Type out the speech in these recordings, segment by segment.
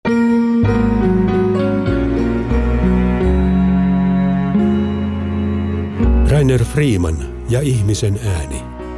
Rainer Freeman ja ihmisen ääni.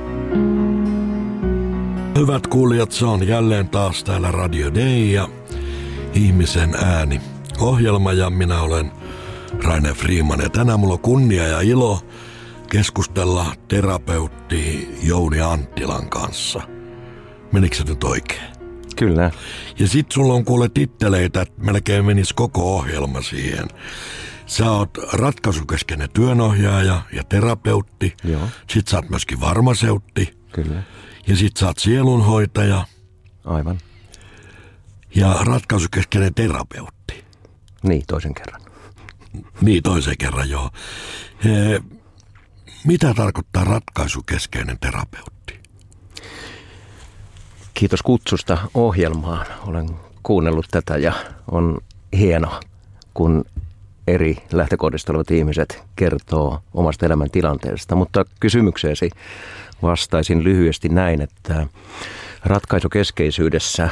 Hyvät kuulijat, se on jälleen taas täällä Radio Day ja ihmisen ääni ohjelma ja minä olen Rainer Freeman ja tänään mulla on kunnia ja ilo keskustella terapeutti Jouni Anttilan kanssa. Menikö se nyt oikein? Kyllä. Ja sit sulla on kuule titteleitä, että melkein menisi koko ohjelma siihen. Sä oot ratkaisukeskeinen työnohjaaja ja terapeutti. Joo. Sit sä oot myöskin farmaseutti. Kyllä. Ja sit sä oot sielunhoitaja. Aivan. Ja ratkaisukeskeinen terapeutti. Niin, toisen kerran. Niin, toisen kerran, joo. Mitä tarkoittaa ratkaisukeskeinen terapeutti? Kiitos kutsusta ohjelmaan. Olen kuunnellut tätä ja on hienoa, kun eri lähtökohdista olevat ihmiset kertoo omasta elämäntilanteesta. Mutta kysymykseesi vastaisin lyhyesti näin, että ratkaisukeskeisyydessä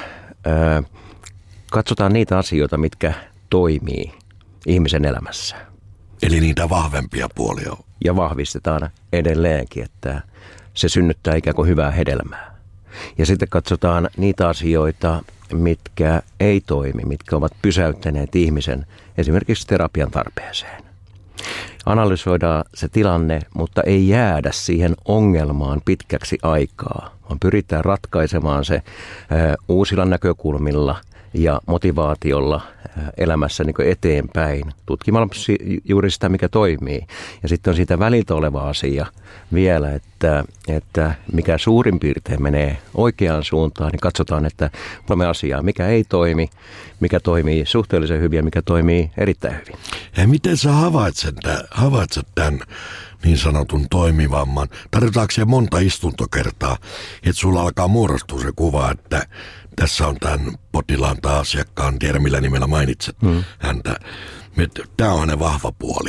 katsotaan niitä asioita, mitkä toimii ihmisen elämässä. Eli niitä vahvempia puolia. Ja vahvistetaan edelleenkin, että se synnyttää ikään kuin hyvää hedelmää. Ja sitten katsotaan niitä asioita, mitkä ei toimi, mitkä ovat pysäyttäneet ihmisen esimerkiksi terapian tarpeeseen. Analysoidaan se tilanne, mutta ei jäädä siihen ongelmaan pitkäksi aikaa, vaan pyritään ratkaisemaan se uusilla näkökulmilla ja motivaatiolla elämässä niin kuin eteenpäin, tutkimalla juuri sitä, mikä toimii. Ja sitten on siitä väliltä oleva asia vielä, että mikä suurin piirtein menee oikeaan suuntaan, niin katsotaan, että 3 asiaa, mikä ei toimi, mikä toimii suhteellisen hyvin ja mikä toimii erittäin hyvin. Ja miten sä havaitset tämän niin sanotun toimivamman? Tarvitaanko se monta istuntokertaa, että sulla alkaa muodostua se kuva, että tässä on tämän potilaan tai asiakkaan, tiedä millä nimellä mainitset häntä. Tämä on hänen vahva puoli.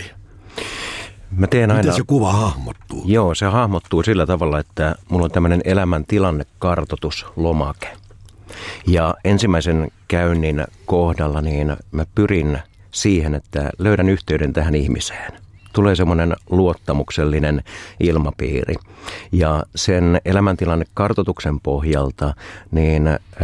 Miten se kuva hahmottuu? Joo, se hahmottuu sillä tavalla, että mulla on tämmöinen elämäntilannekartoituslomake. Ja ensimmäisen käynnin kohdalla niin mä pyrin siihen, että löydän yhteyden tähän ihmiseen. Tulee semmoinen luottamuksellinen ilmapiiri. Ja sen elämäntilannekartoituksen pohjalta, niin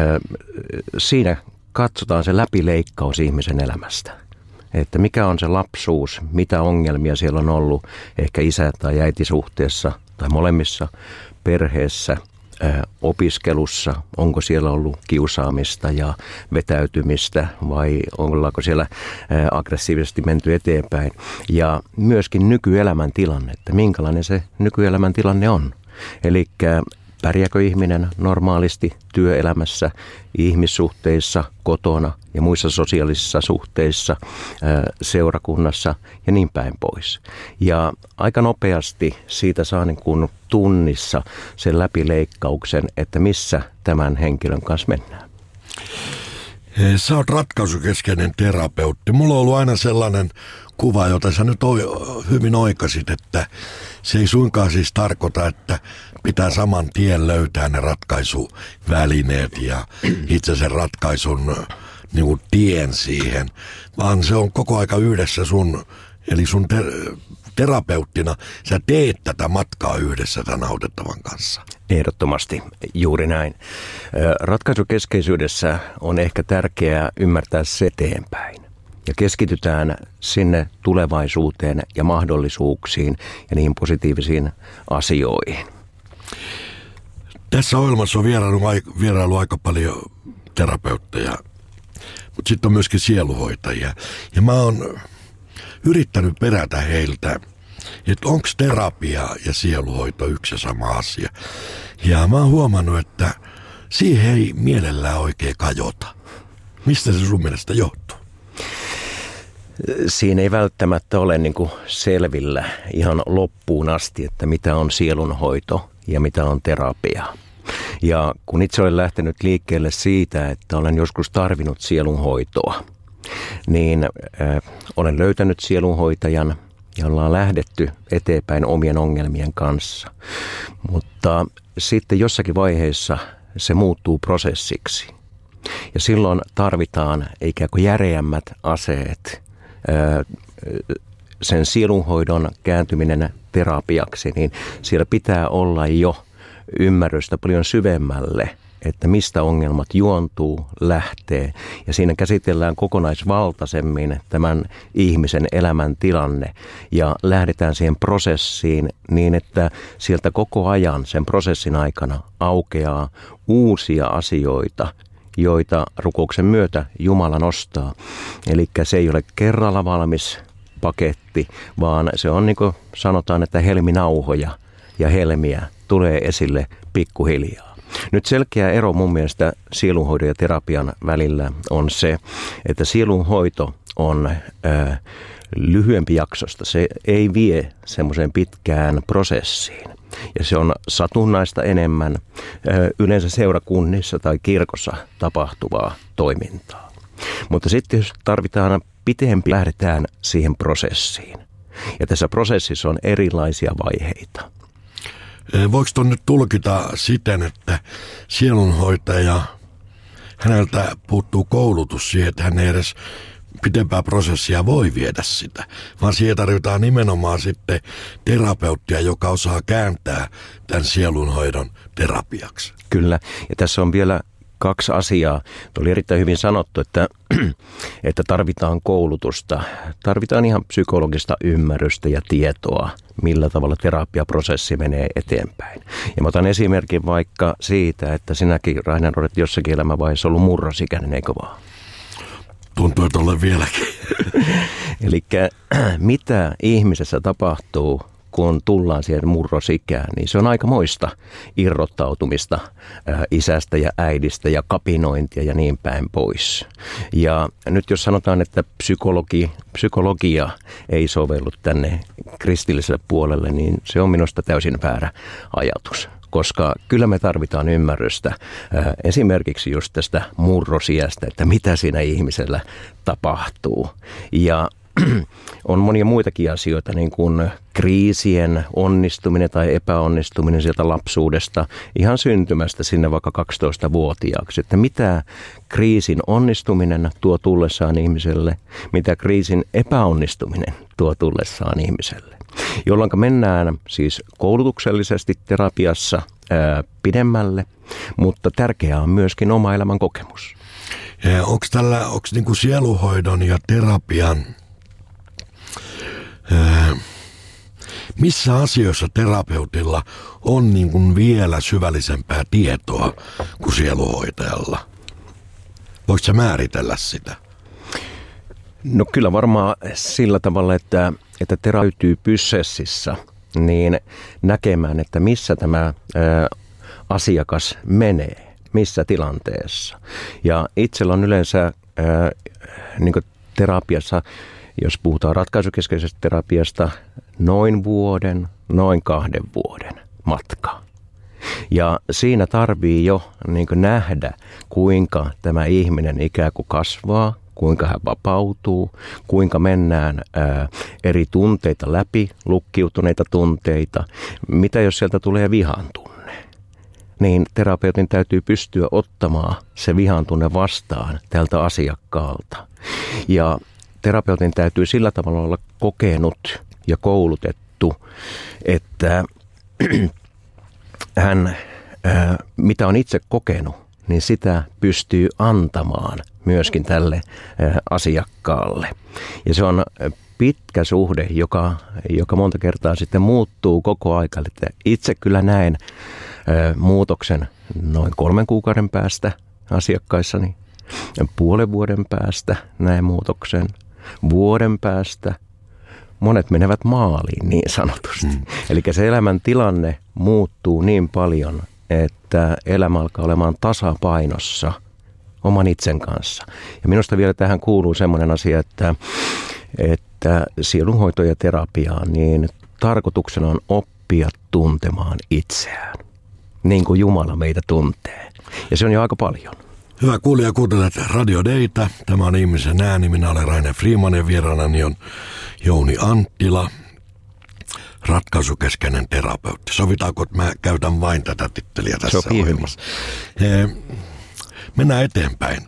siinä katsotaan se läpileikkaus ihmisen elämästä. Että mikä on se lapsuus, mitä ongelmia siellä on ollut ehkä isä- tai äitisuhteessa tai molemmissa perheessä, opiskelussa, onko siellä ollut kiusaamista ja vetäytymistä vai ollaanko siellä aggressiivisesti menty eteenpäin. Ja myöskin nykyelämän tilanne, että minkälainen se nykyelämän tilanne on. Eli pärjääkö ihminen normaalisti työelämässä, ihmissuhteissa, kotona ja muissa sosiaalisissa suhteissa, seurakunnassa ja niin päin pois. Ja aika nopeasti siitä saa niin kuin tunnissa sen läpileikkauksen, että missä tämän henkilön kanssa mennään. Sä oot ratkaisukeskeinen terapeutti. Mulla on ollut aina sellainen kuva, jota sä nyt hyvin oikaisit, että se ei suinkaan siis tarkoita, että pitää saman tien löytää ne ratkaisuvälineet ja itse sen ratkaisun niin kuin tien siihen, vaan se on koko aika yhdessä sun terapeuttina, sä teet tätä matkaa yhdessä tämän autettavan kanssa. Ehdottomasti, juuri näin. Ratkaisukeskeisyydessä on ehkä tärkeää ymmärtää se eteenpäin. Ja keskitytään sinne tulevaisuuteen ja mahdollisuuksiin ja niihin positiivisiin asioihin. Tässä ohjelmassa on vierailu aika paljon terapeutteja, mutta sitten on myöskin sieluhoitajia. Ja mä oon yrittänyt perätä heiltä, että onko terapia ja sieluhoito yksi ja sama asia. Ja mä oon huomannut, että siihen ei mielellään oikein kajota. Mistä se sun mielestä johtuu? Siinä ei välttämättä ole niin kuin selvillä ihan loppuun asti, että mitä on sielunhoito ja mitä on terapia. Ja kun itse olen lähtenyt liikkeelle siitä, että olen joskus tarvinnut sielunhoitoa, niin olen löytänyt sielunhoitajan ja ollaan lähdetty eteenpäin omien ongelmien kanssa. Mutta sitten jossakin vaiheessa se muuttuu prosessiksi. Ja silloin tarvitaan ikään kuin järeämmät aseet. Sen sielunhoidon kääntyminen terapiaksi, niin siellä pitää olla jo ymmärrystä paljon syvemmälle, että mistä ongelmat juontuu, lähtee. Ja siinä käsitellään kokonaisvaltaisemmin tämän ihmisen elämäntilanne ja lähdetään siihen prosessiin niin, että sieltä koko ajan sen prosessin aikana aukeaa uusia asioita, joita rukouksen myötä Jumala nostaa. Eli se ei ole kerralla valmis paketti, vaan se on niin kuin sanotaan, että helminauhoja ja helmiä tulee esille pikkuhiljaa. Nyt selkeä ero mun mielestä sielunhoidon ja terapian välillä on se, että sielunhoito on lyhyempi jaksosta. Se ei vie semmoiseen pitkään prosessiin. Ja se on satunnaista enemmän yleensä seurakunnissa tai kirkossa tapahtuvaa toimintaa. Mutta sitten jos tarvitaan pitempi, lähdetään siihen prosessiin. Ja tässä prosessissa on erilaisia vaiheita. Voiko tuon nyt tulkita siten, että sielunhoitaja, häneltä puuttuu koulutus siihen, että hän ei edes pitempää prosessia voi viedä sitä, vaan siihen tarvitaan nimenomaan sitten terapeuttia, joka osaa kääntää tämän sielunhoidon terapiaksi. Kyllä, ja tässä on vielä 2 asiaa. Tuo oli erittäin hyvin sanottu, että tarvitaan koulutusta, tarvitaan ihan psykologista ymmärrystä ja tietoa, millä tavalla terapiaprosessi menee eteenpäin. Ja mä otan esimerkin vaikka siitä, että sinäkin, Rainer, olet jossakin elämänvaiheessa ollut murrosikäinen, eikö vaan? Tuntuu, että olen vieläkin. Eli mitä ihmisessä tapahtuu, kun tullaan siihen murrosikään, niin se on aikamoista irrottautumista isästä ja äidistä ja kapinointia ja niin päin pois. Ja nyt jos sanotaan, että psykologia ei sovellu tänne kristilliselle puolelle, niin se on minusta täysin väärä ajatus. Koska kyllä me tarvitaan ymmärrystä esimerkiksi just tästä murrosiästä, että mitä siinä ihmisellä tapahtuu. Ja on monia muitakin asioita, niin kuin kriisien onnistuminen tai epäonnistuminen sieltä lapsuudesta, ihan syntymästä sinne vaikka 12-vuotiaaksi. Että mitä kriisin onnistuminen tuo tullessaan ihmiselle, mitä kriisin epäonnistuminen tuo tullessaan ihmiselle. Jolloin mennään siis koulutuksellisesti terapiassa pidemmälle, mutta tärkeää on myöskin oma elämän kokemus. Onko niinku sielunhoidon ja terapian, missä asioissa terapeutilla on niin kuin vielä syvällisempää tietoa kuin sielunhoitajalla? Voitko sä määritellä sitä? No kyllä varmaan sillä tavalla, että terapeutyy prosessissa niin näkemään, että missä tämä asiakas menee, missä tilanteessa. Ja itsellä on yleensä niin kuin terapiassa, jos puhutaan ratkaisukeskeisestä terapiasta, noin 2 vuoden matka. Ja siinä tarvii jo niin kuin nähdä, kuinka tämä ihminen ikään kuin kasvaa, kuinka hän vapautuu, kuinka mennään eri tunteita läpi, lukkiutuneita tunteita. Mitä jos sieltä tulee vihan tunne? Niin terapeutin täytyy pystyä ottamaan se vihan tunne vastaan tältä asiakkaalta. Ja terapeutin täytyy sillä tavalla olla kokenut ja koulutettu, että hän, mitä on itse kokenut, niin sitä pystyy antamaan myöskin tälle asiakkaalle. Ja se on pitkä suhde, joka monta kertaa sitten muuttuu koko aika. Että itse kyllä näen muutoksen noin 3 kuukauden päästä asiakkaissani, 0,5 vuoden päästä näen muutoksen, vuoden päästä. Monet menevät maaliin niin sanotusti. Eli se elämäntilanne muuttuu niin paljon, että elämä alkaa olemaan tasapainossa oman itsen kanssa. Ja minusta vielä tähän kuuluu semmoinen asia, että sielunhoito ja terapia, niin tarkoituksena on oppia tuntemaan itseään, niin kuin Jumala meitä tuntee. Ja se on jo aika paljon. Hyvä kuulija, kuuntelet Radio Daytä. Tämä on Ihmisen ääni. Minä olen Rainer Freeman ja vieraanani on Jouni Anttila, ratkaisukeskeinen terapeutti. Sovitaanko, että mä käytän vain tätä titteliä tässä ohjelmassa? Mennään eteenpäin.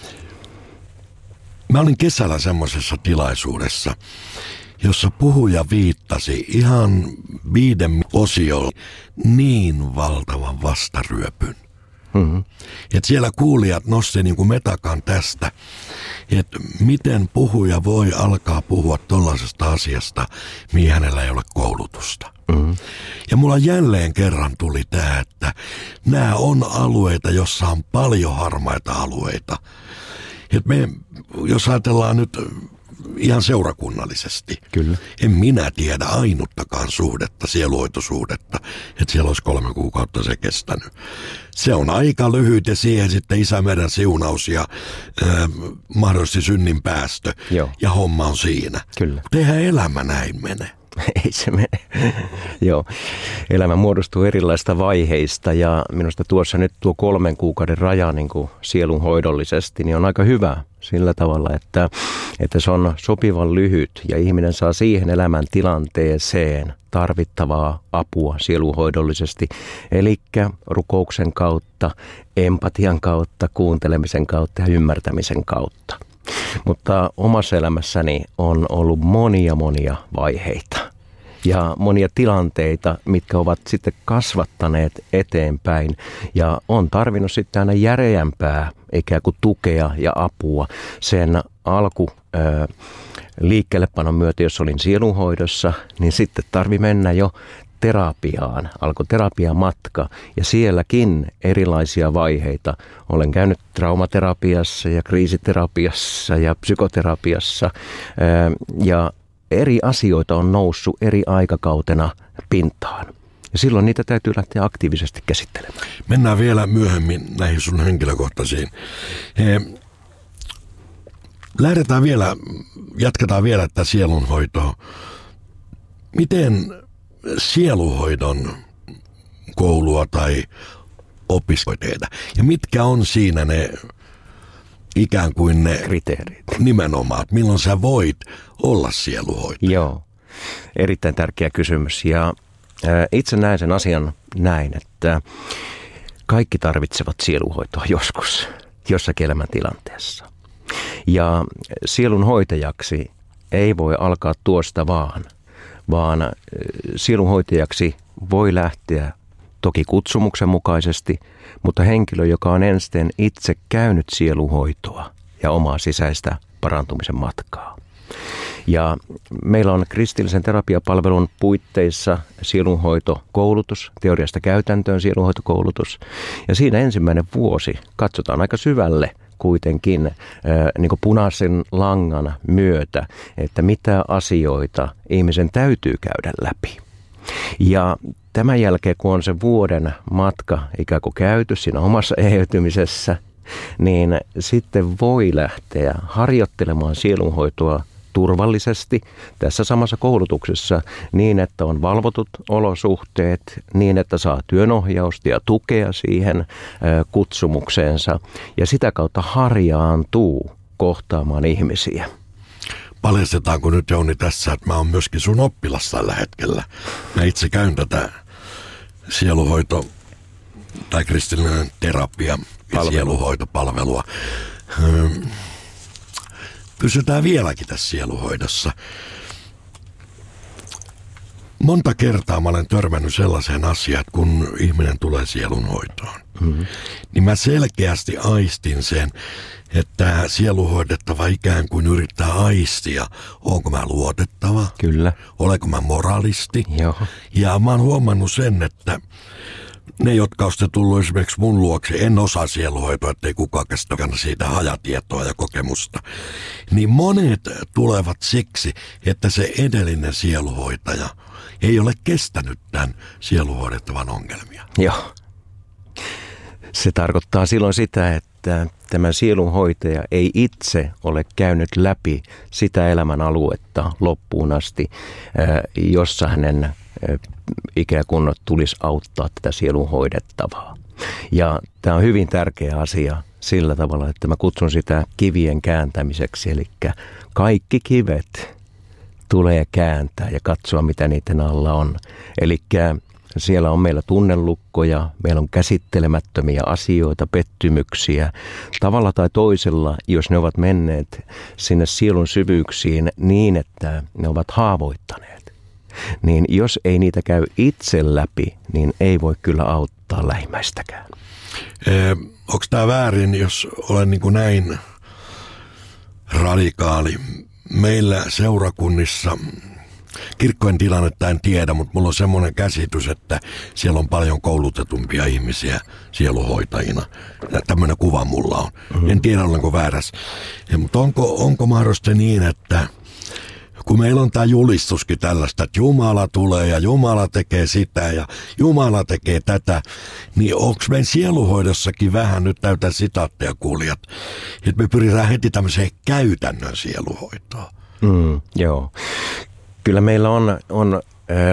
Mä olin kesällä semmoisessa tilaisuudessa, jossa puhuja viittasi ihan 5 osiolla niin valtavan vastaryöpyn. Mm-hmm. Että siellä kuulijat nosti niin kuin metakan tästä, että miten puhuja voi alkaa puhua tollaisesta asiasta, mihin hänellä ei ole koulutusta. Mm-hmm. Ja mulla jälleen kerran tuli tämä, että nämä on alueita, jossa on paljon harmaita alueita. Että me, jos ajatellaan nyt ihan seurakunnallisesti. Kyllä. En minä tiedä ainuttakaan suhdetta, sieluhoitosuhdetta, että siellä olisi 3 kuukautta se kestänyt. Se on aika lyhyt ja siihen sitten Isämeren siunaus ja mahdollisesti synnin päästö. Joo. Ja homma on siinä. Kyllä. Eihän elämä näin mene. Ei se mene. Joo. Elämä muodostuu erilaisista vaiheista ja minusta tuossa nyt tuo 3 kuukauden raja niin kuin sielunhoidollisesti niin on aika hyvä sillä tavalla, että se on sopivan lyhyt ja ihminen saa siihen elämän tilanteeseen tarvittavaa apua sielunhoidollisesti. Eli rukouksen kautta, empatian kautta, kuuntelemisen kautta ja ymmärtämisen kautta. Mutta omassa elämässäni on ollut monia vaiheita ja monia tilanteita, mitkä ovat sitten kasvattaneet eteenpäin. Ja on tarvinnut sitten aina järeämpää ikään kuin tukea ja apua sen liikkeellepanon myötä, jos olin sielunhoidossa, niin sitten tarvi mennä jo terapiaan, alkoi terapiamatka ja sielläkin erilaisia vaiheita. Olen käynyt traumaterapiassa ja kriisiterapiassa ja psykoterapiassa ja eri asioita on noussut eri aikakautena pintaan. Ja silloin niitä täytyy lähteä aktiivisesti käsittelemään. Mennään vielä myöhemmin näihin sun henkilökohtaisiin. Jatketaan vielä tätä sielunhoitoa. Miten sieluhoidon koulua tai opiskeluita ja mitkä on siinä ne ikään kuin ne kriteerit nimenomaan, milloin sä voit olla sieluhoitaja? Joo, erittäin tärkeä kysymys ja itse näen sen asian näin, että kaikki tarvitsevat sieluhoitoa jossakin elämäntilanteessa ja sielunhoitajaksi ei voi alkaa tuosta vaan sielunhoitajaksi voi lähteä toki kutsumuksen mukaisesti, mutta henkilö, joka on ensin itse käynyt sielunhoitoa ja omaa sisäistä parantumisen matkaa. Ja meillä on kristillisen terapiapalvelun puitteissa sielunhoitokoulutus, teoriasta käytäntöön sielunhoitokoulutus. Ja siinä ensimmäinen vuosi katsotaan aika syvälle kuitenkin niin kuin punaisen langan myötä, että mitä asioita ihmisen täytyy käydä läpi. Ja tämän jälkeen, kun on se vuoden matka ikään kuin käyty siinä omassa eheytymisessä, niin sitten voi lähteä harjoittelemaan sielunhoitoa turvallisesti tässä samassa koulutuksessa niin, että on valvotut olosuhteet, niin, että saa työnohjausta ja tukea siihen kutsumukseensa ja sitä kautta harjaantuu kohtaamaan ihmisiä. Paljastetaanko nyt, Jouni, tässä, että mä oon myöskin sun oppilas tällä hetkellä. Mä itse käyn tätä sieluhoito- tai kristillinen terapia ja sieluhoitopalvelua. Pysytään vieläkin tässä sieluhoidossa. Monta kertaa mä olen törmännyt sellaiseen asiaan, että kun ihminen tulee sielunhoitoon, niin mä selkeästi aistin sen, että sieluhoidettava ikään kuin yrittää aistia, onko mä luotettava, Kyllä. Olenko mä moralisti. Joo. Ja mä oon huomannut sen, että ne, jotka olette tullut esimerkiksi mun luokse, en osaa sieluhoitoa, ettei kukaan käsittää siitä hajatietoa ja kokemusta, niin monet tulevat siksi, että se edellinen sieluhoitaja ei ole kestänyt tämän sieluhoidettavan ongelmia. Joo. Se tarkoittaa silloin sitä, että tämä sielunhoitaja ei itse ole käynyt läpi sitä elämän aluetta loppuun asti, jossa hänen ikään kuin tulisi auttaa tätä sielunhoidettavaa. Ja tämä on hyvin tärkeä asia sillä tavalla, että mä kutsun sitä kivien kääntämiseksi, eli kaikki kivet tulee kääntää ja katsoa, mitä niiden alla on. Eli Siellä on meillä tunnelukkoja, meillä on käsittelemättömiä asioita, pettymyksiä. Tavalla tai toisella, jos ne ovat menneet sinne sielun syvyyksiin niin, että ne ovat haavoittaneet, niin jos ei niitä käy itse läpi, niin ei voi kyllä auttaa lähimmäistäkään. Onko tämä väärin, jos olen niin kuin näin radikaali? Meillä seurakunnissa, kirkkojen tilannetta en tiedä, mutta mulla on semmoinen käsitys, että siellä on paljon koulutetumpia ihmisiä sieluhoitajina. Tämmöinen kuva mulla on. En tiedä, olenko väärässä. Mutta onko mahdollista niin, että kun meillä on tämä julistuskin tällaista, että Jumala tulee ja Jumala tekee sitä ja Jumala tekee tätä, niin onko meidän sieluhoidossakin vähän, nyt täytän sitaatteja kuulijat, että me pyritään heti tämmöiseen käytännön sieluhoitoon? Joo. Kyllä meillä on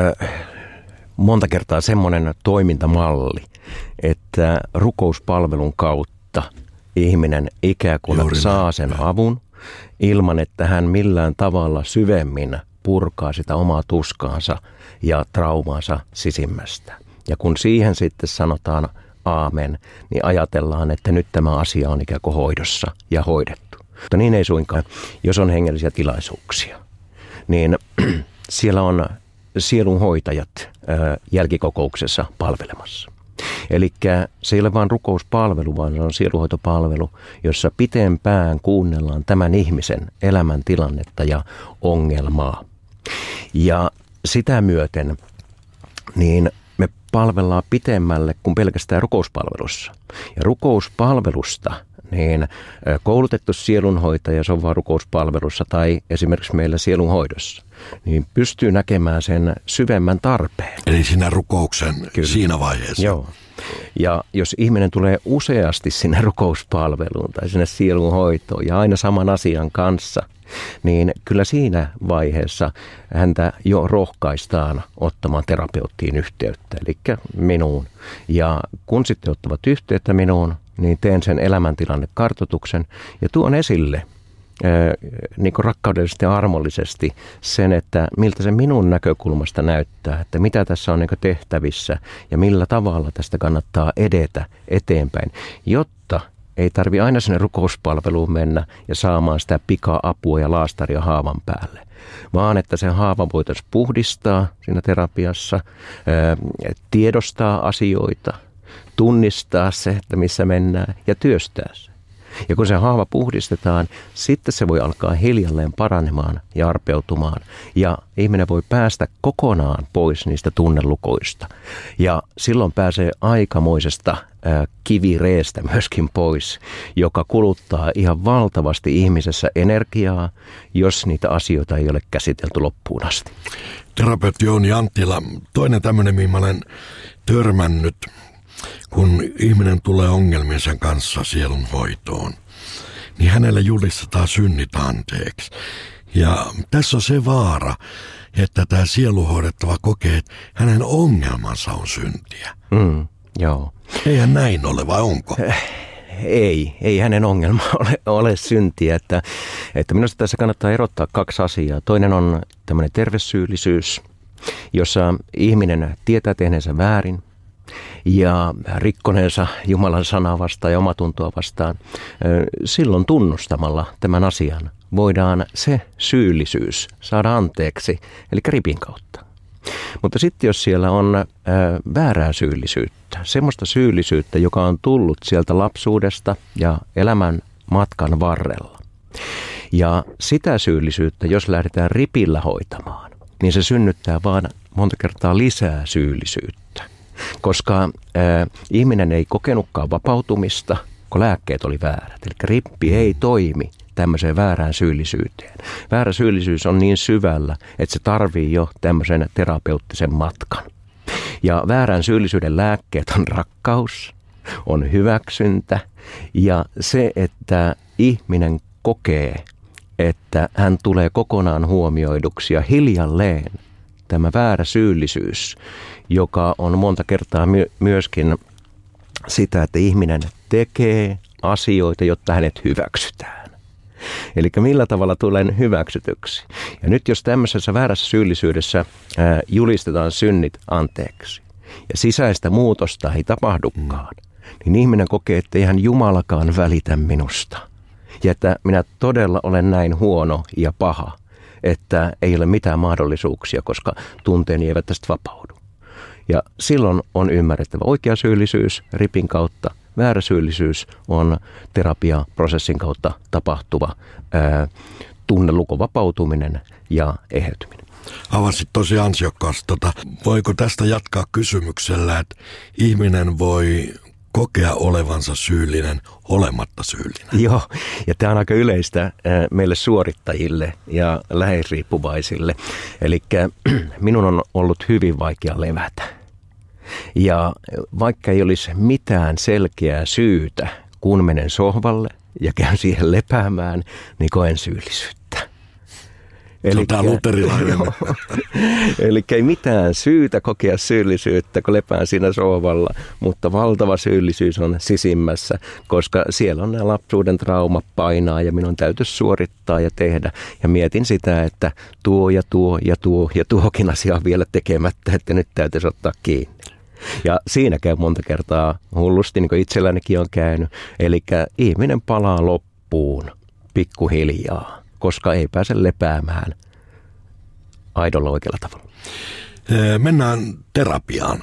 monta kertaa semmoinen toimintamalli, että rukouspalvelun kautta ihminen ikään kuin saa sen avun ilman, että hän millään tavalla syvemmin purkaa sitä omaa tuskaansa ja traumaansa sisimmästä. Ja kun siihen sitten sanotaan aamen, niin ajatellaan, että nyt tämä asia on ikään kuin hoidossa ja hoidettu. Mutta niin ei suinkaan, jos on hengellisiä tilaisuuksia, niin siellä on sielunhoitajat jälkikokouksessa palvelemassa. Eli se ei ole vain rukouspalvelu, vaan se on sielunhoitopalvelu, jossa pitempään kuunnellaan tämän ihmisen elämäntilannetta ja ongelmaa. Ja sitä myöten niin me palvellaan pitemmälle kuin pelkästään rukouspalvelussa. Ja rukouspalvelusta niin koulutettu sielunhoitaja, se on vaan rukouspalvelussa tai esimerkiksi meillä sielunhoidossa, niin pystyy näkemään sen syvemmän tarpeen. Eli siinä rukouksen siinä vaiheessa. Joo. Ja jos ihminen tulee useasti sinne rukouspalveluun tai sinne sielunhoitoon ja aina saman asian kanssa, niin kyllä siinä vaiheessa häntä jo rohkaistaan ottamaan terapeuttiin yhteyttä, eli minuun. Ja kun sitten ottavat yhteyttä minuun, niin teen sen elämäntilannekartoituksen ja tuon esille niin kuin rakkaudellisesti ja armollisesti sen, että miltä se minun näkökulmasta näyttää, että mitä tässä on niin kuin tehtävissä ja millä tavalla tästä kannattaa edetä eteenpäin, jotta ei tarvitse aina sinne rukouspalveluun mennä ja saamaan sitä pika-apua ja laastaria haavan päälle, vaan että se haava voitaisiin puhdistaa siinä terapiassa, tiedostaa asioita, tunnistaa se, että missä mennään ja työstää se. Ja kun se haava puhdistetaan, sitten se voi alkaa hiljalleen paranemaan ja arpeutumaan. Ja ihminen voi päästä kokonaan pois niistä tunnelukoista. Ja silloin pääsee aikamoisesta kivireestä myöskin pois, joka kuluttaa ihan valtavasti ihmisessä energiaa, jos niitä asioita ei ole käsitelty loppuun asti. Terapeutti Jouni Anttila, toinen tämmöinen, mihin mä olen törmännyt, kun ihminen tulee ongelmiensa kanssa sielunhoitoon, niin hänelle julistetaan synnit anteeksi. Ja tässä on se vaara, että tämä sielunhoidettava kokee, että hänen ongelmansa on syntiä. Joo. Eihän näin ole, vai onko? Ei hänen ongelma ole syntiä. Että minusta tässä kannattaa erottaa kaksi asiaa. Toinen on tämmöinen tervesyyllisyys, jossa ihminen tietää tehneensä väärin ja rikkoneensa Jumalan sanaa vastaan ja omatuntoa vastaan. Silloin tunnustamalla tämän asian voidaan se syyllisyys saada anteeksi, eli ripin kautta. Mutta sitten jos siellä on väärää syyllisyyttä, semmoista syyllisyyttä, joka on tullut sieltä lapsuudesta ja elämän matkan varrella, ja sitä syyllisyyttä, jos lähdetään ripillä hoitamaan, niin se synnyttää vaan monta kertaa lisää syyllisyyttä. Koska ihminen ei kokenutkaan vapautumista, kun lääkkeet oli väärät. Eli rippi ei toimi tämmöiseen väärään syyllisyyteen. Väärä syyllisyys on niin syvällä, että se tarvii jo tämmöisen terapeuttisen matkan. Ja väärän syyllisyyden lääkkeet on rakkaus, on hyväksyntä ja se, että ihminen kokee, että hän tulee kokonaan huomioiduksi ja hiljalleen tämä väärä syyllisyys, joka on monta kertaa myöskin sitä, että ihminen tekee asioita, jotta hänet hyväksytään. Eli millä tavalla tulen hyväksytyksi. Ja nyt jos tämmöisessä väärässä syyllisyydessä julistetaan synnit anteeksi, ja sisäistä muutosta ei tapahdukaan, niin ihminen kokee, että eihän Jumalakaan välitä minusta. Ja että minä todella olen näin huono ja paha, että ei ole mitään mahdollisuuksia, koska tunteeni eivät tästä vapaudu. Ja silloin on ymmärrettävä oikea syyllisyys ripin kautta, väärä syyllisyys on terapiaprosessin kautta tapahtuva tunnelukon vapautuminen ja eheytyminen. Avasit tosi ansiokkaasti. Voiko tästä jatkaa kysymyksellä, että ihminen voi kokea olevansa syyllinen olematta syyllinen? Joo, ja tämä on aika yleistä meille suorittajille ja läheisriippuvaisille. Eli minun on ollut hyvin vaikea levätä. Ja vaikka ei olisi mitään selkeää syytä, kun menen sohvalle ja käyn siihen lepäämään, niin koen syyllisyyttä. Se on tämä luterilainen. Eli ei mitään syytä kokea syyllisyyttä, kun lepään siinä sohvalla, mutta valtava syyllisyys on sisimmässä, koska siellä on nämä lapsuuden trauma painaa ja minun täytyisi suorittaa ja tehdä. Ja mietin sitä, että tuokin asia on vielä tekemättä, että nyt täytyisi ottaa kiinni. Ja siinä käy monta kertaa hullusti, niin kuin itsellänikin on käynyt. Eli ihminen palaa loppuun pikkuhiljaa, koska ei pääse lepäämään aidolla oikealla tavalla. Mennään terapiaan.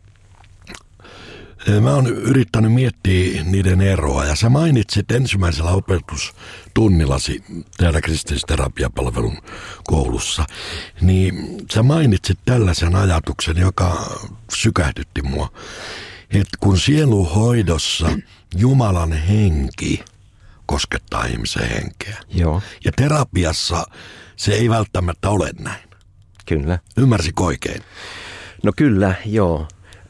Mä oon yrittänyt miettiä niiden eroa, ja sä mainitsit ensimmäisellä opetustunnillasi täällä kristillisterapiapalvelun koulussa, niin sä mainitsit tällaisen ajatuksen, joka sykähdytti mua, että kun sieluhoidossa Jumalan henki koskettaa ihmisen henkeä. Joo. Ja terapiassa se ei välttämättä ole näin. Kyllä. Ymmärsikö oikein? No kyllä, joo.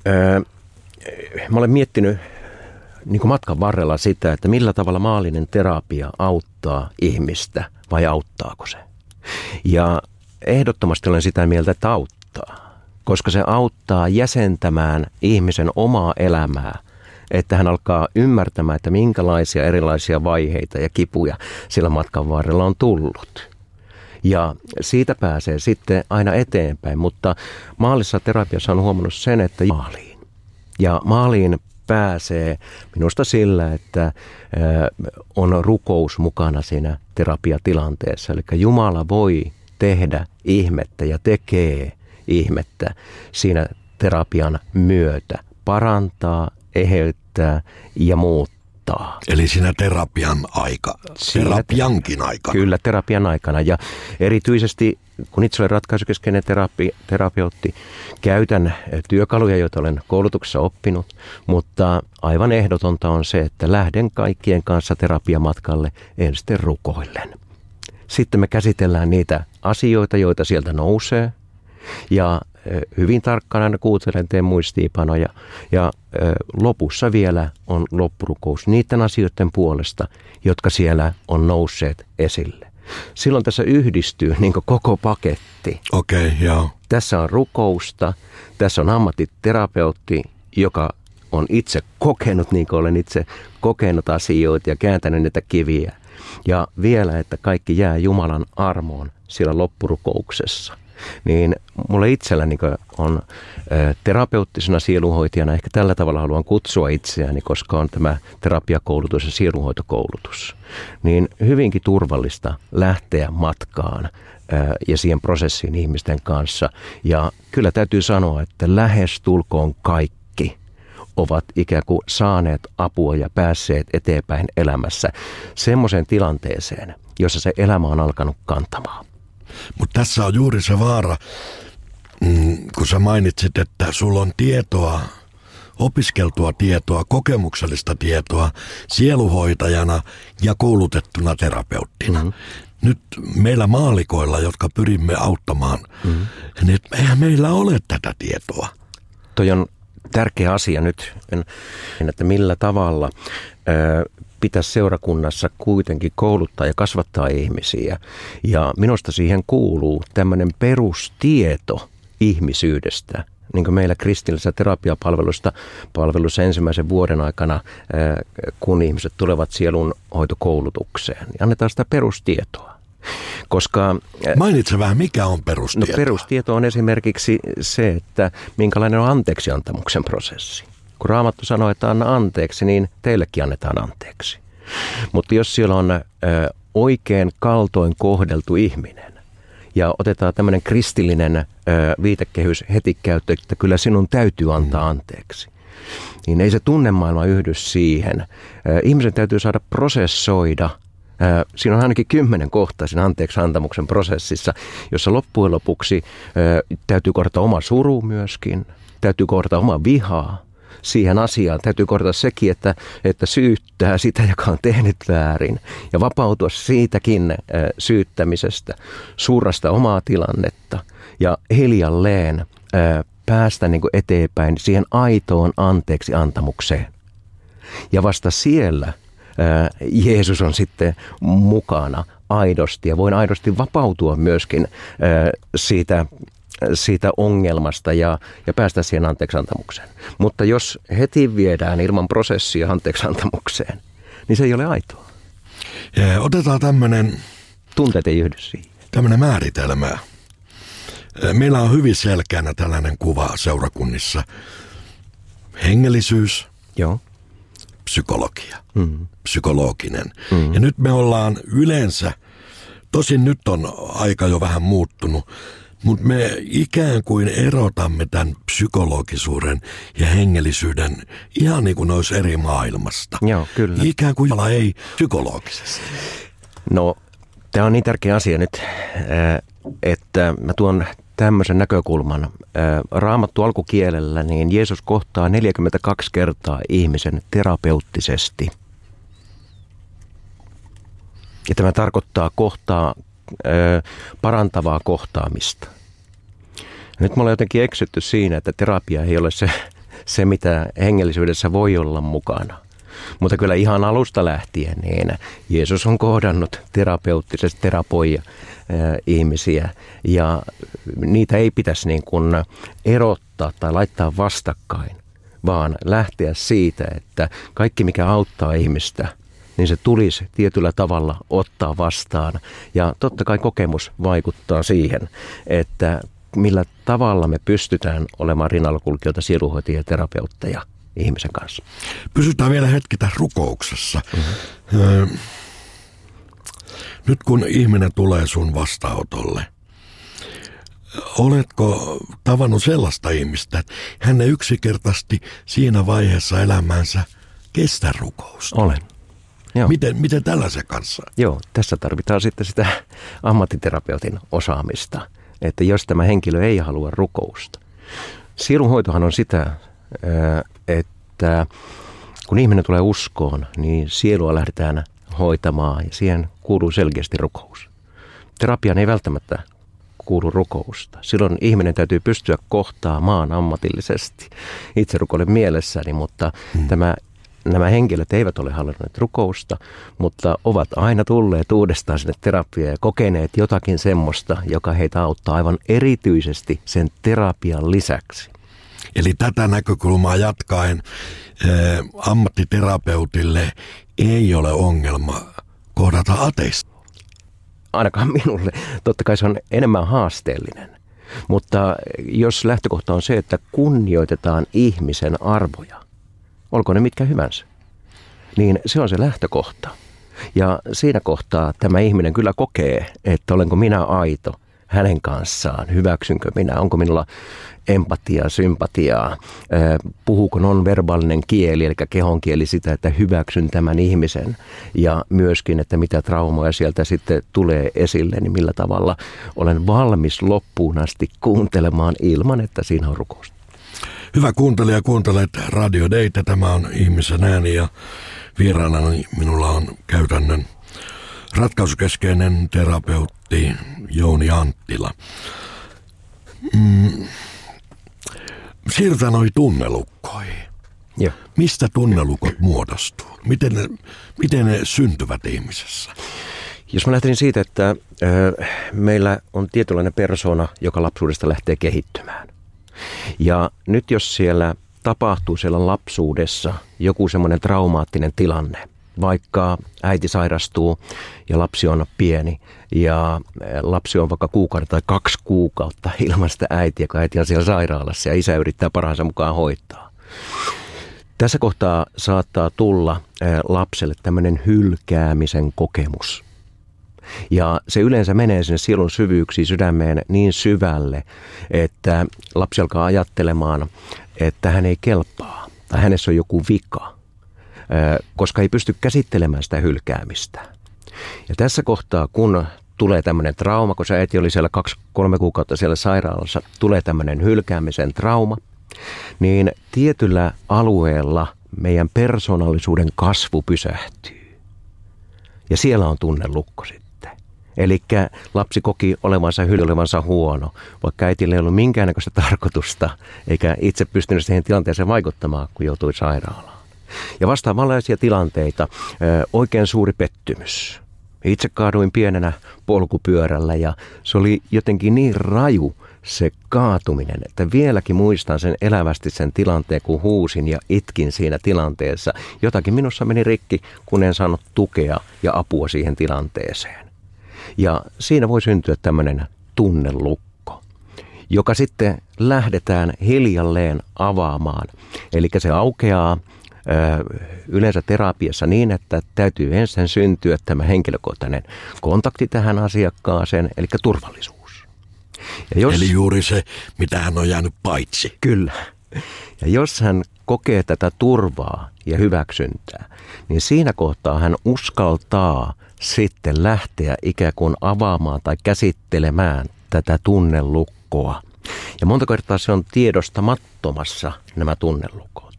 Mä olen miettinyt niin kuin matkan varrella sitä, että millä tavalla maallinen terapia auttaa ihmistä vai auttaako se. Ja ehdottomasti olen sitä mieltä, että auttaa, koska se auttaa jäsentämään ihmisen omaa elämää, että hän alkaa ymmärtämään, että minkälaisia erilaisia vaiheita ja kipuja sillä matkan varrella on tullut. Ja siitä pääsee sitten aina eteenpäin, mutta maallisessa terapiassa on huomannut sen, että maaliin. Ja maaliin pääsee minusta sillä, että on rukous mukana siinä terapiatilanteessa. Eli Jumala voi tehdä ihmettä ja tekee ihmettä siinä terapian myötä. Parantaa, eheyttää ja muuttaa. Eli siinä terapiankin aikana. Kyllä, terapian aikana. Ja erityisesti, kun itse olen ratkaisukeskeinen terapeutti, käytän työkaluja, joita olen koulutuksessa oppinut, mutta aivan ehdotonta on se, että lähden kaikkien kanssa terapiamatkalle ensin rukoillen. Sitten me käsitellään niitä asioita, joita sieltä nousee, ja hyvin tarkkaan aina kuuntelen, teen muistiinpanoja, ja lopussa vielä on loppurukous niiden asioiden puolesta, jotka siellä on nousseet esille. Silloin tässä yhdistyy niin kuin koko paketti. Okei, joo. Tässä on rukousta, tässä on ammattiterapeutti, joka on itse kokenut, niin kuin olen itse kokenut asioita ja kääntänyt niitä kiviä. Ja vielä, että kaikki jää Jumalan armoon siellä loppurukouksessa. Niin mulle itselläni on terapeuttisena sielunhoitajana, ehkä tällä tavalla haluan kutsua itseäni, koska on tämä terapiakoulutus ja sielunhoitokoulutus, niin hyvinkin turvallista lähteä matkaan ja siihen prosessiin ihmisten kanssa. Ja kyllä täytyy sanoa, että lähestulkoon kaikki ovat ikään kuin saaneet apua ja päässeet eteenpäin elämässä semmoiseen tilanteeseen, jossa se elämä on alkanut kantamaan. Mutta tässä on juuri se vaara, kun sä mainitsit, että sulla on tietoa, opiskeltua tietoa, kokemuksellista tietoa sieluhoitajana ja koulutettuna terapeuttina. Mm-hmm. Nyt meillä maalikoilla, jotka pyrimme auttamaan, niin eihän meillä ole tätä tietoa. Toi on tärkeä asia nyt, että millä tavalla pitäisi seurakunnassa kuitenkin kouluttaa ja kasvattaa ihmisiä. Ja minusta siihen kuuluu tämmöinen perustieto ihmisyydestä. Niin kuin meillä kristillisessä terapiapalvelussa ensimmäisen vuoden aikana, kun ihmiset tulevat sielunhoitokoulutukseen, niin annetaan sitä perustietoa. Koska mainitse vähän, mikä on perustieto? No, perustieto on esimerkiksi se, että minkälainen on anteeksiantamuksen prosessi. Kun Raamattu sanoo, että anna anteeksi, niin teillekin annetaan anteeksi. Mutta jos siellä on oikein kaltoin kohdeltu ihminen ja otetaan tämmöinen kristillinen viitekehys heti käyttöön, että kyllä sinun täytyy antaa anteeksi, niin ei se tunnemaailma yhdy siihen. Ihmisen täytyy saada prosessoida. Siinä on ainakin 10 kohtaa siinä anteeksiantamuksen prosessissa, jossa loppujen lopuksi täytyy kohdata oma suru myöskin, täytyy kohdata oma vihaa siihen asiaan. Täytyy kohdata sekin, että syyttää sitä, joka on tehnyt väärin ja vapautua siitäkin syyttämisestä, surrasta omaa tilannetta ja hiljalleen päästä niin kuin eteenpäin siihen aitoon anteeksiantamukseen. Ja vasta siellä Jeesus on sitten mukana aidosti ja voin aidosti vapautua myöskin siitä ongelmasta ja päästä siihen anteeksiantamukseen. Mutta jos heti viedään ilman prosessia anteeksiantamukseen, niin se ei ole aitoa. Otetaan tämmöinen... Tunteet ei yhdy siihen. Tämmöinen määritelmä. Meillä on hyvin selkeänä tällainen kuva seurakunnissa. Hengellisyys. Joo. Psykologia. Psykologinen. Ja nyt me ollaan yleensä, tosin nyt on aika jo vähän muuttunut, mutta me ikään kuin erotamme tämän psykologisuuden ja hengellisyyden ihan niin kuin ne olisi eri maailmasta. Joo, kyllä. Ikään kuin Jumala ei psykologisesti. No, tämä on niin tärkeä asia nyt, että mä tuon tämmöisen näkökulman. Raamattu alkukielellä, niin Jeesus kohtaa 42 kertaa ihmisen terapeuttisesti. Ja tämä tarkoittaa parantavaa kohtaamista. Nyt me ollaan jotenkin eksytty siinä, että terapia ei ole se mitä hengellisyydessä voi olla mukana. Mutta kyllä ihan alusta lähtien niin Jeesus on kohdannut terapeuttisesti terapoija ihmisiä ja niitä ei pitäisi niin kuin erottaa tai laittaa vastakkain, vaan lähteä siitä, että kaikki mikä auttaa ihmistä, niin se tulisi tietyllä tavalla ottaa vastaan. Ja totta kai kokemus vaikuttaa siihen, että millä tavalla me pystytään olemaan rinnallakulkijoita, sielunhoitajia ja terapeutteja ihmisen kanssa. Pysytään vielä hetki tässä rukouksessa. Nyt kun ihminen tulee sun vastaanotolle, oletko tavannut sellaista ihmistä, että hän ei yksinkertaisesti siinä vaiheessa elämänsä kestä rukousta? Olen. Joo. Miten tällaisen kanssa? Joo, tässä tarvitaan sitten sitä ammattiterapeutin osaamista, että jos tämä henkilö ei halua rukousta. Sielunhoitohan on sitä, että kun ihminen tulee uskoon, niin sielua lähdetään hoitamaan ja siihen kuuluu selkeästi rukous. Terapiaan ei välttämättä kuulu rukousta. Silloin ihminen täytyy pystyä kohtaamaan ammatillisesti. Itse rukoilen mielessäni, mutta nämä henkilöt eivät ole halunneet rukousta, mutta ovat aina tulleet uudestaan sinne terapiaan ja kokeneet jotakin semmoista, joka heitä auttaa aivan erityisesti sen terapian lisäksi. Eli tätä näkökulmaa jatkaen ammattiterapeutille ei ole ongelma kohdata ateista. Ainakaan minulle. Totta kai se on enemmän haasteellinen. Mutta jos lähtökohta on se, että kunnioitetaan ihmisen arvoja, olkoon ne mitkä hyvänsä, niin se on se lähtökohta. Ja siinä kohtaa tämä ihminen kyllä kokee, että olenko minä aito hänen kanssaan, hyväksynkö minä, onko minulla empatiaa, sympatiaa, puhuuko nonverbaalinen kieli, eli kehonkieli sitä, että hyväksyn tämän ihmisen ja myöskin, että mitä traumoja sieltä sitten tulee esille, niin millä tavalla olen valmis loppuun asti kuuntelemaan ilman, että siinä on rukousta. Hyvä kuuntelija, kuuntelet Radio Daytä. Tämä on Ihmisen ääni ja vieraanani minulla on käytännön ratkaisukeskeinen terapeutti Jouni Anttila. Siirrytään noihin tunnelukkoihin. Joo. Mistä tunnelukot muodostuu? Miten ne syntyvät ihmisessä? Jos mä lähtisin siitä, että meillä on tietynlainen persoona, joka lapsuudesta lähtee kehittymään. Ja nyt jos siellä tapahtuu siellä lapsuudessa joku semmoinen traumaattinen tilanne, vaikka äiti sairastuu ja lapsi on pieni ja lapsi on vaikka kuukauden tai 2 kuukautta ilman sitä äitiä, kun äiti on siellä sairaalassa ja isä yrittää parhaansa mukaan hoitaa. Tässä kohtaa saattaa tulla lapselle tämmöinen hylkäämisen kokemus. Ja se yleensä menee sinne sielun syvyyksiin, sydämeen niin syvälle, että lapsi alkaa ajattelemaan, että hän ei kelpaa tai hänessä on joku vika, koska ei pysty käsittelemään sitä hylkäämistä. Ja tässä kohtaa, kun tulee tämmöinen trauma, kun se äiti oli siellä 2-3 kuukautta siellä sairaalassa, tulee tämmöinen hylkäämisen trauma, niin tietyllä alueella meidän persoonallisuuden kasvu pysähtyy. Ja siellä on tunnelukko sitten. Eli lapsi koki olevansa huono, vaikka äitillä ei ollut minkäännäköistä tarkoitusta, eikä itse pystynyt siihen tilanteeseen vaikuttamaan, kun joutui sairaalaan. Ja vastaavanlaisia tilanteita, oikein suuri pettymys. Itse kaaduin pienenä polkupyörällä ja se oli jotenkin niin raju se kaatuminen, että vieläkin muistan sen elävästi sen tilanteen, kun huusin ja itkin siinä tilanteessa. Jotakin minussa meni rikki, kun en saanut tukea ja apua siihen tilanteeseen. Ja siinä voi syntyä tämmöinen tunnelukko, joka sitten lähdetään hiljalleen avaamaan. Eli se aukeaa yleensä terapiassa niin, että täytyy ensin syntyä tämä henkilökohtainen kontakti tähän asiakkaaseen, eli turvallisuus. Eli juuri se, mitä hän on jäänyt paitsi. Kyllä. Ja jos hän kokee tätä turvaa ja hyväksyntää, niin siinä kohtaa hän uskaltaa sitten lähteä ikään kuin avaamaan tai käsittelemään tätä tunnelukkoa. Ja monta kertaa se on tiedostamattomassa nämä tunnelukot.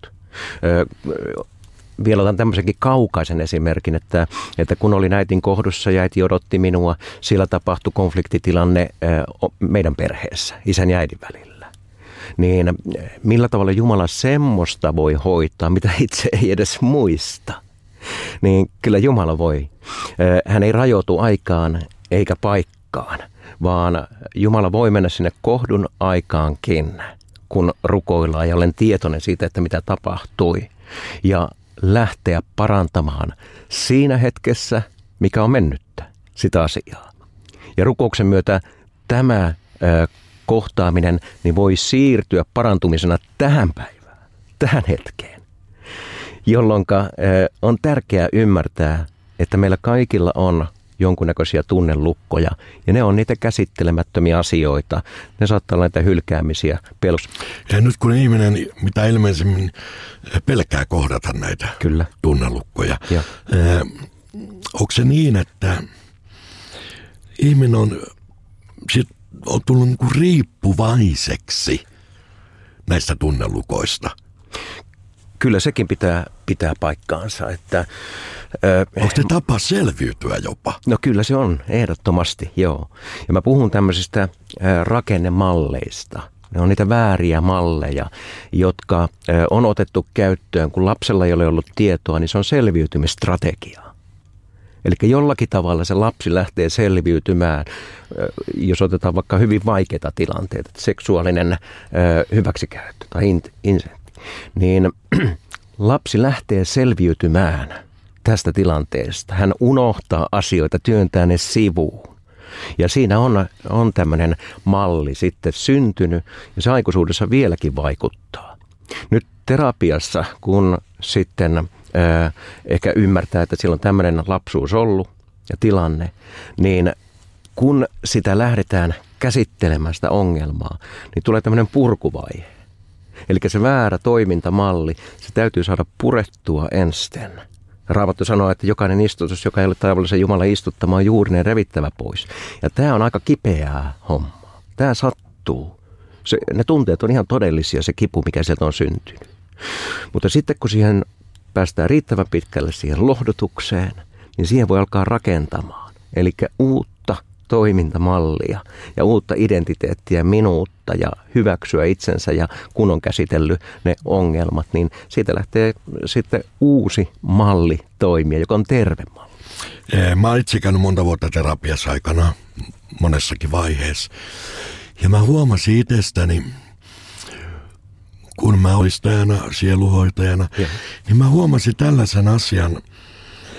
Vielä otan tämmöisenkin kaukaisen esimerkin, että kun olin äitin kohdussa ja äiti odotti minua, siellä tapahtui konfliktitilanne meidän perheessä, isän ja äidin välillä. Niin millä tavalla Jumala semmoista voi hoitaa, mitä itse ei edes muista? Niin kyllä Jumala voi. Hän ei rajoitu aikaan eikä paikkaan, vaan Jumala voi mennä sinne kohdun aikaankin, kun rukoillaan ja olen tietoinen siitä, että mitä tapahtui. Ja lähteä parantamaan siinä hetkessä, mikä on mennyttä, sitä asiaa. Ja rukouksen myötä tämä kohtaaminen niin voi siirtyä parantumisena tähän päivään, tähän hetkeen. Jolloin on tärkeää ymmärtää, että meillä kaikilla on jonkunnäköisiä tunnelukkoja, ja ne on niitä käsittelemättömiä asioita. Ne saattaa olla niitä hylkäämisiä, pelus. Ja nyt kun ihminen mitä ilmeisemmin pelkää kohdata näitä Kyllä. tunnelukkoja, onko se niin, että ihminen on tullut niin kuin riippuvaiseksi näistä tunnelukoista? Kyllä sekin pitää paikkaansa. Onko se tapa selviytyä jopa? No kyllä se on, ehdottomasti, joo. Ja mä puhun tämmöisistä rakennemalleista. Ne on niitä vääriä malleja, jotka on otettu käyttöön, kun lapsella ei ole ollut tietoa, niin se on selviytymistrategia. Eli jollakin tavalla se lapsi lähtee selviytymään, jos otetaan vaikka hyvin vaikeita tilanteita, seksuaalinen hyväksikäyttö tai insentti, niin lapsi lähtee selviytymään tästä tilanteesta. Hän unohtaa asioita, työntää ne sivuun. Ja siinä on tämmöinen malli sitten syntynyt ja se aikuisuudessa vieläkin vaikuttaa. Nyt terapiassa, kun sitten ehkä ymmärtää, että siellä on tämmöinen lapsuus ollut ja tilanne, niin kun sitä lähdetään käsittelemään sitä ongelmaa, niin tulee tämmöinen purkuvaihe. Eli se väärä toimintamalli, se täytyy saada purettua ensin. Raamattu sanoo, että jokainen istutus, joka ei ole taivallisen Jumalan istuttama, on juurinen revittävä pois. Ja tämä on aika kipeää hommaa. Tämä sattuu. Ne tunteet on ihan todellisia, se kipu, mikä sieltä on syntynyt. Mutta sitten kun siihen päästään riittävän pitkälle siihen lohdutukseen, niin siihen voi alkaa rakentamaan. Eli uutta toimintamallia ja uutta identiteettiä, minuutta ja hyväksyä itsensä ja kun on käsitellyt ne ongelmat, niin siitä lähtee sitten uusi malli toimia, joka on terve malli. Mä oon itse käynyt monta vuotta terapiassa aikana monessakin vaiheessa ja mä huomasin itsestäni, kun mä olin sieluhoitajana, niin mä huomasin tällaisen asian,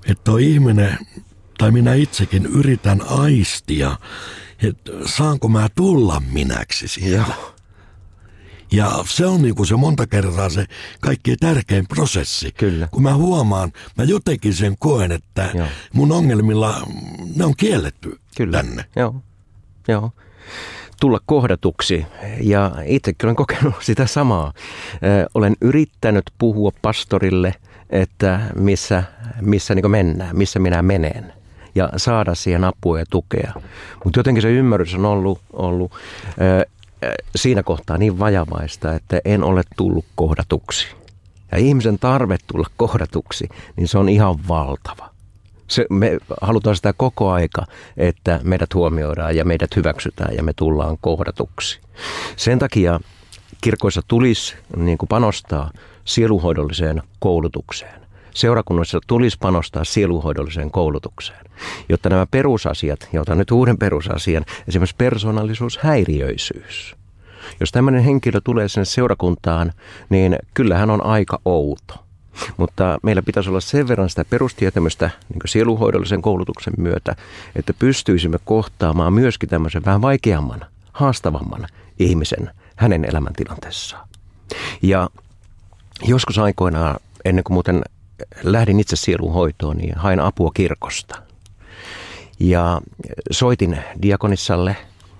että ihminen, tai minä itsekin yritän aistia, että saanko mä tulla minäksi siellä. Joo. Ja se on niinku se monta kertaa se kaikkein tärkein prosessi. Kyllä. Kun mä huomaan, mä jotenkin sen koen, että Joo. mun ongelmilla ne on kielletty Kyllä. tänne. Joo. Tulla kohdatuksi, ja itsekin olen kokenut sitä samaa. Olen yrittänyt puhua pastorille, että missä niin mennään, missä minä menen, ja saada siihen apua ja tukea. Mutta jotenkin se ymmärrys on ollut siinä kohtaa niin vajavaista, että en ole tullut kohdatuksi. Ja ihmisen tarve tulla kohdatuksi, niin se on ihan valtava. Me halutaan sitä koko aika, että meidät huomioidaan ja meidät hyväksytään ja me tullaan kohdatuksi. Sen takia kirkoissa tulisi niin kuin panostaa sielunhoidolliseen koulutukseen. Seurakunnassa tulisi panostaa sielunhoidolliseen koulutukseen, jotta nämä perusasiat, ja otan nyt uuden perusasian, esimerkiksi persoonallisuushäiriöisyys. Jos tämmöinen henkilö tulee sinne seurakuntaan, niin kyllähän on aika outo. Mutta meillä pitäisi olla sen verran sitä perustietämystä niin kuin sielunhoidollisen koulutuksen myötä, että pystyisimme kohtaamaan myöskin tämmöisen vähän vaikeamman, haastavamman ihmisen hänen elämäntilanteessaan. Ja joskus aikoinaan, ennen kuin muuten lähdin itse sielunhoitoon, niin hain apua kirkosta. Ja soitin diakonissalle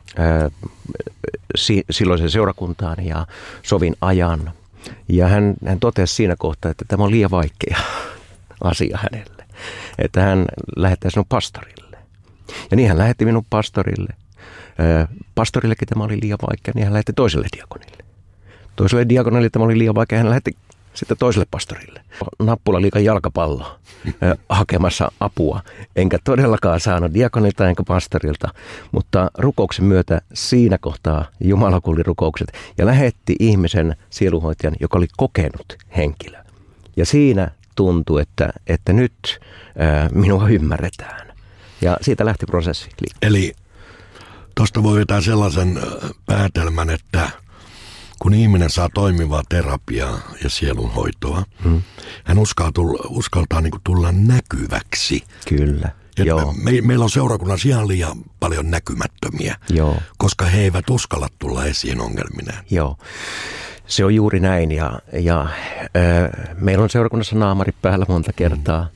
silloiseen seurakuntaan ja sovin ajan. Ja hän totesi siinä kohtaa, että tämä on liian vaikea asia hänelle. Että hän lähettäisi minun pastorille. Ja niin hän lähetti minun pastorille. Pastorillekin tämä oli liian vaikea, niin hän lähetti toiselle diakonille. Toiselle diakonille tämä oli liian vaikea, hän lähetti sitten toiselle pastorille. Nappula liikan jalkapallo hakemassa apua. Enkä todellakaan saanut diakonilta enkä pastorilta, mutta rukouksen myötä siinä kohtaa Jumala kuuli rukoukset ja lähetti ihmisen sielunhoitajan, joka oli kokenut henkilö. Ja siinä tuntui, että nyt minua ymmärretään. Ja siitä lähti prosessi liikkeelle. Eli tuosta voi vetää sellaisen päätelmän, että kun ihminen saa toimivaa terapiaa ja sielunhoitoa, hän uskaltaa niin kuin tulla näkyväksi. Kyllä. Joo. Meillä on seurakunnassa ihan liian paljon näkymättömiä, Joo. koska he eivät uskalla tulla esiin ongelmineen. Joo, se on juuri näin ja meillä on seurakunnassa naamarit päällä monta kertaa.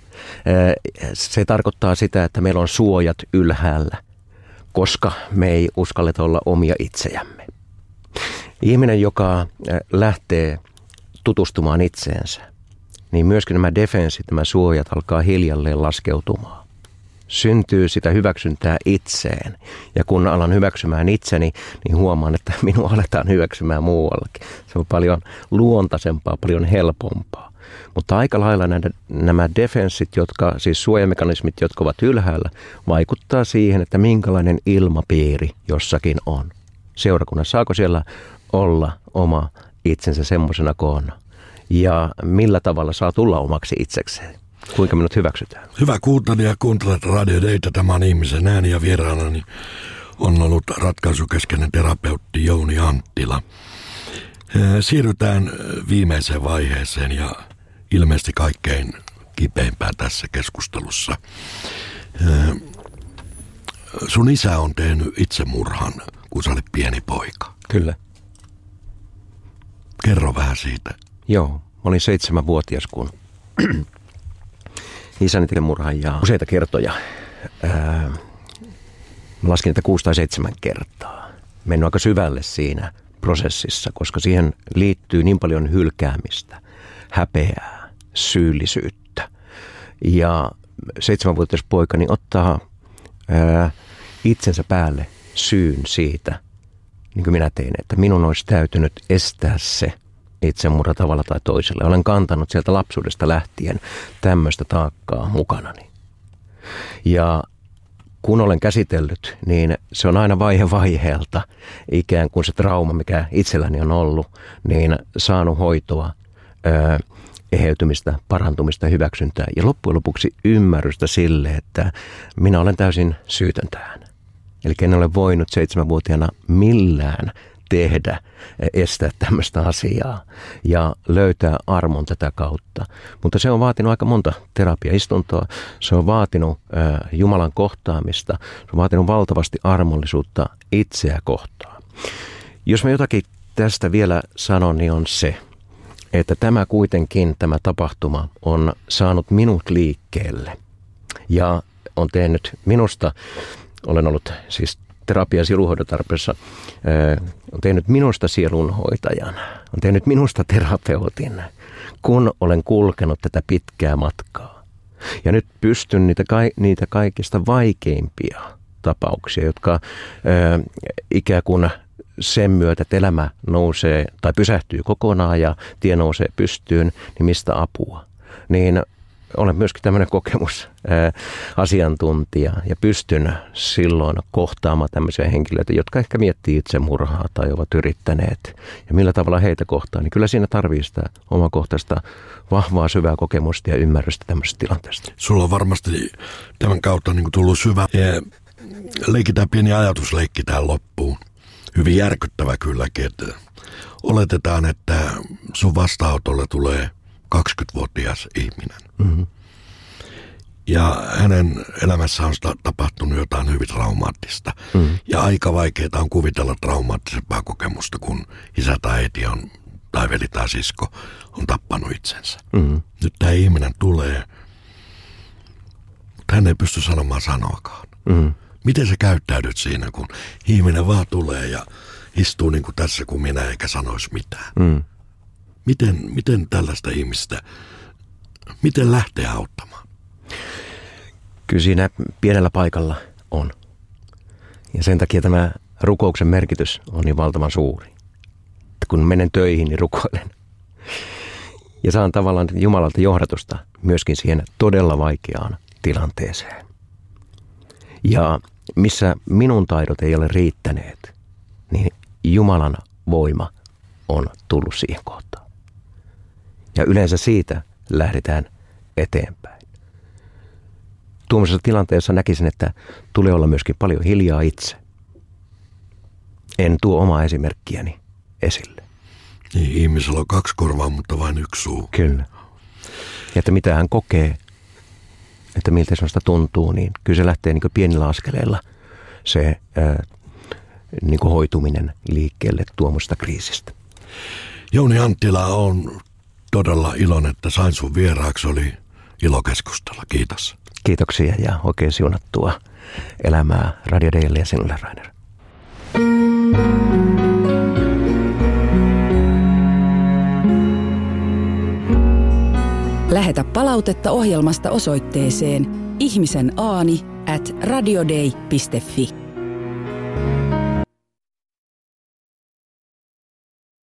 Se tarkoittaa sitä, että meillä on suojat ylhäällä, koska me ei uskalleta olla omia itsejämme. Ihminen, joka lähtee tutustumaan itseensä, niin myöskin nämä defenssit, nämä suojat alkaa hiljalleen laskeutumaan. Syntyy sitä hyväksyntää itseen. Ja kun alan hyväksymään itseni, niin huomaan, että minua aletaan hyväksymään muuallakin. Se on paljon luontaisempaa, paljon helpompaa. Mutta aika lailla nämä defenssit, siis suojamekanismit, jotka ovat ylhäällä, vaikuttaa siihen, että minkälainen ilmapiiri jossakin on. Seurakunnassa saako siellä olla oma itsensä semmoisena koona? Ja millä tavalla saa tulla omaksi itsekseen? Kuinka minut hyväksytään? Hyvä kuuntelija, kuuntelet Radio Dayta. Tämä on ihmisen ääni ja vieraanani on ollut ratkaisukeskeinen terapeutti Jouni Anttila. Siirrytään viimeiseen vaiheeseen ja ilmeisesti kaikkein kipeimpään tässä keskustelussa. Sun isä on tehnyt itsemurhan, kun sä olit pieni poika. Kyllä. Kerro vähän siitä. Joo, mä olin 7-vuotias, kun isäni teki murhan ja useita kertoja. Mä laskin, että 6 tai 7 kertaa. Mennyt aika syvälle siinä prosessissa, koska siihen liittyy niin paljon hylkäämistä, häpeää, syyllisyyttä. Ja 7-vuotias poikani ottaa itsensä päälle syyn siitä, niin kuin minä tein, että minun olisi täytynyt estää se itsemurha tavalla tai toisella. Olen kantanut sieltä lapsuudesta lähtien tämmöistä taakkaa mukanani. Ja kun olen käsitellyt, niin se on aina vaiheelta ikään kuin se trauma, mikä itselläni on ollut, niin saanut hoitoa, eheytymistä, parantumista, hyväksyntää ja loppujen lopuksi ymmärrystä sille, että minä olen täysin syytön tähän. Eli en ole voinut 7-vuotiaana millään tehdä, estää tämmöistä asiaa ja löytää armon tätä kautta. Mutta se on vaatinut aika monta terapiaistuntoa, se on vaatinut Jumalan kohtaamista, se on vaatinut valtavasti armollisuutta itseä kohtaan. Jos mä jotakin tästä vielä sanon, niin on se, että tämä tapahtuma on saanut minut liikkeelle ja on tehnyt minusta, olen ollut siis terapian sielunhoitotarpeessa, on tehnyt minusta sielunhoitajan, on tehnyt minusta terapeutin, kun olen kulkenut tätä pitkää matkaa. Ja nyt pystyn niitä kaikista vaikeimpia tapauksia, jotka ikään kuin sen myötä, että elämä nousee tai pysähtyy kokonaan ja tie nousee pystyyn, niin mistä apua? Niin olen myöskin tämmöinen kokemusasiantuntija ja pystyn silloin kohtaamaan tämmöisiä henkilöitä, jotka ehkä miettii itsemurhaa tai ovat yrittäneet. Ja millä tavalla heitä kohtaa, niin kyllä siinä tarvii sitä omakohtaista vahvaa syvää kokemusta ja ymmärrystä tämmöisestä tilanteesta. Sulla on varmasti tämän kautta niin kuin tullut syvä. Leikitään pieni ajatusleikki tähän loppuun. Hyvin järkyttävä kylläkin, että oletetaan, että sun vastaanotolle tulee 20-vuotias ihminen. Mm-hmm. Ja hänen elämässään on tapahtunut jotain hyvin traumaattista. Mm-hmm. Ja aika vaikeaa on kuvitella traumaattisempaa kokemusta, kun isä tai äiti on, tai veli tai sisko on tappanut itsensä. Mm-hmm. Nyt tämä ihminen tulee, mutta hän ei pysty sanomaan sanoakaan. Mm-hmm. Miten sä käyttäydyt siinä, kun ihminen vaan tulee ja istuu niin kuin tässä kuin minä eikä sanoisi mitään? Mm. Miten tällaista ihmistä, miten lähtee auttamaan? Kyllä siinä pienellä paikalla on. Ja sen takia tämä rukouksen merkitys on niin valtavan suuri. Kun menen töihin, niin rukoilen. Ja saan tavallaan Jumalalta johdatusta myöskin siihen todella vaikeaan tilanteeseen. Ja missä minun taidot ei ole riittäneet, niin Jumalan voima on tullut siihen kohtaan. Ja yleensä siitä lähdetään eteenpäin. Tuommoisessa tilanteessa näkisin, että tulee olla myöskin paljon hiljaa itse. En tuo omaa esimerkkiäni esille. Niin, ihmisellä on 2 korvaa, mutta vain 1 suu. Kyllä. Ja että mitä hän kokee, että miltä sellaista tuntuu, niin kyllä se lähtee niin kuin pienillä askeleilla se niin kuin hoituminen liikkeelle tuommoista kriisistä. Jouni Anttila, on todella iloinen, että sain sun vieraaksi. Oli ilo keskustella. Kiitos. Kiitoksia ja oikein siunattua elämää Radio Daylle ja sinulle, Rainer. Lähetä palautetta ohjelmasta osoitteeseen ihmisenaani@radioday.fi.